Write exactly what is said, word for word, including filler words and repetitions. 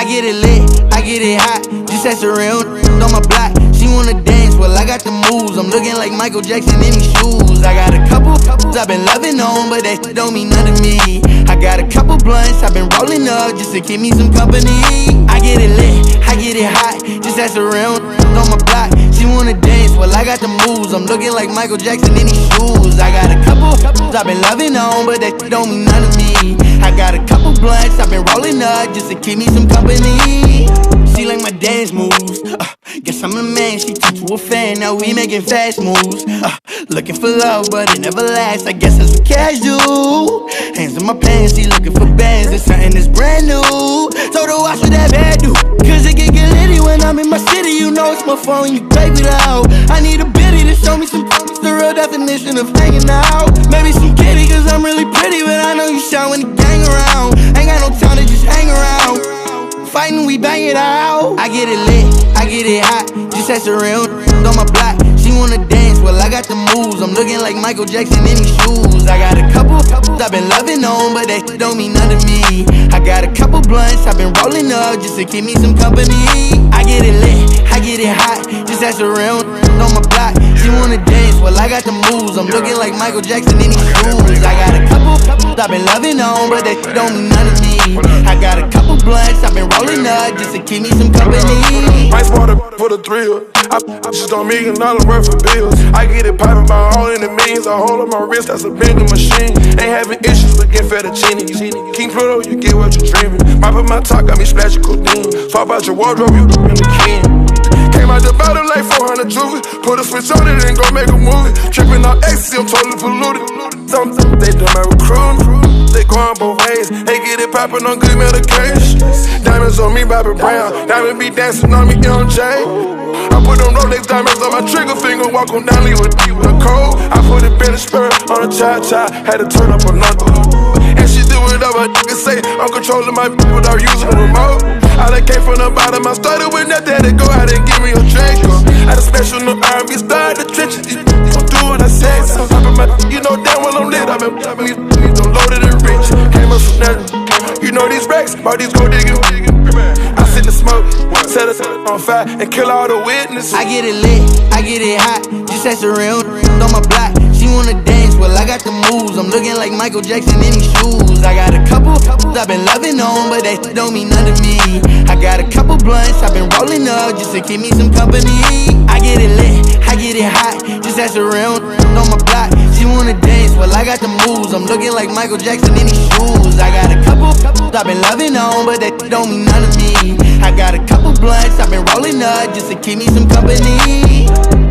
get it lit, I get it hot. Just ask the real on my block. She wanna dance, well I got the moves. I'm looking like Michael Jackson in these shoes. I got a couple I've been loving on, but that don't mean nothing to me. I got a couple blunts I've been rolling up just to keep me some company. I get it lit, I get it hot. Just ask the real on my block. She wanna dance, well I got the moves. I'm looking like Michael Jackson in these shoes. I got a couple I've been loving on, but that don't mean nothing to me. I got a couple blunts I've been rolling up just to keep me some company. She like my dance moves. Uh, guess I'm a man, she turned to a fan. Now we making fast moves. Uh, looking for love, but it never lasts. I guess that's what cash do. Hands in my pants, she looking for bands. It's something that's brand new. Told her watch what that bad do. Cause it can get litty when I'm in my city. You know it's my phone, you baby loud. I need a biddy to show me some the real definition of hanging out. Maybe some kitty, cause I'm really pretty. But I know you shine when the gang around. Ain't got no time to just hang around. Fighting, we bang it out. I get it lit, I get it hot. Just ask the real on my block. She wanna dance, well I got the moves. I'm looking like Michael Jackson in these shoes. I got a couple I've been loving on, but that don't mean nothing to me. I got a couple blunts I've been rolling up just to keep me some company. I get it lit, I get it hot. Just ask the real on my block. She wanna dance, well I got the moves. I'm looking like Michael Jackson in these shoes. I got a couple I've been loving on, but that don't mean nothing to me. I got a couple blunts I've been rolling up just to keep me some company. Might spot it for the thrill. I, I just don't million dollar worth of bills. I get it poppin' by all in the millions. I hold up my wrist, that's a vending machine. Ain't having issues with getting fettuccine. King Pluto, you get what you're dreaming. Moppin' my top, got me splashing codeine. Swap out your wardrobe, you in the king. Came out the bottom like four hundred juvie. Put a switch on it and go make a movie. Trippin' on ecstasy, I'm totally polluted. Something they do my recruiting. They going both ways. They get it poppin' on good medication. Diamonds on me, Bobby Brown. Diamond be dancing on me, M J. I put them Rolex diamonds on my trigger finger. Walk on down, leave with the cold. I put a Bentley spur on a cha-cha. Had to turn up another. And she do whatever I can say. I'm controlling my without using a remote. I done came from the bottom. I started with nothing. Had to go out and give me a drink. Had a special new R and B star in the trenches. You gon' do what I say. So I put my, you know damn well I'm lit. I've been these these don't loaded and rich. Came up from nothing. You know these racks, about these gold digging. I sit the smoke, set us on fire, and kill all the witnesses. I get it lit, I get it hot. Just ask the real on my block. She wanna dance, well I got the moves. I'm looking like Michael Jackson in these shoes. I got a couple I've been loving on, but that don't mean nothing to me. I got a couple blunts I've been rolling up just to keep me some company. I get it lit, I get it hot. Just ask the real on my block. She wanna dance, well I got the moves. I'm looking like Michael Jackson in these shoes. I got a couple I've been loving on, but that don't mean nothing to me. I got a couple blunts I've been rolling up just to keep me some company.